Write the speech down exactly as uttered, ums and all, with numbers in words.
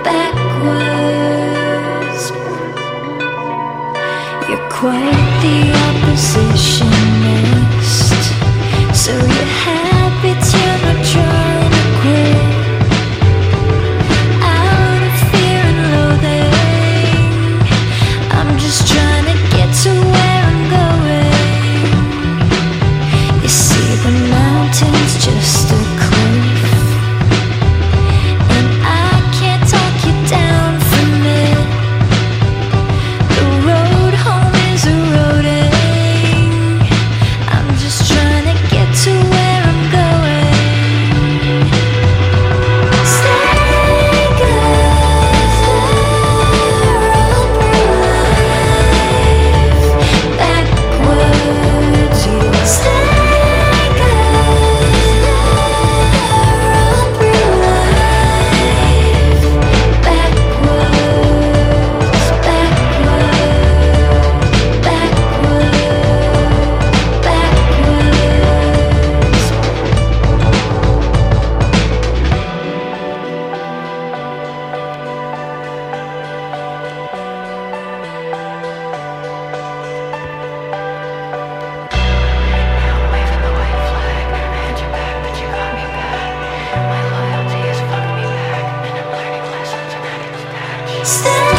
backwards. You're quite the oppositionist, so your habits you're not trying to quit. Out of fear and loathing, I'm just trying to get to where I'm going. You see, the mountain's just a cliff, and I can't talk you down from it. The road home is eroding. I'm just trying to get to where I'm going. Stay good, backwards. You stay stay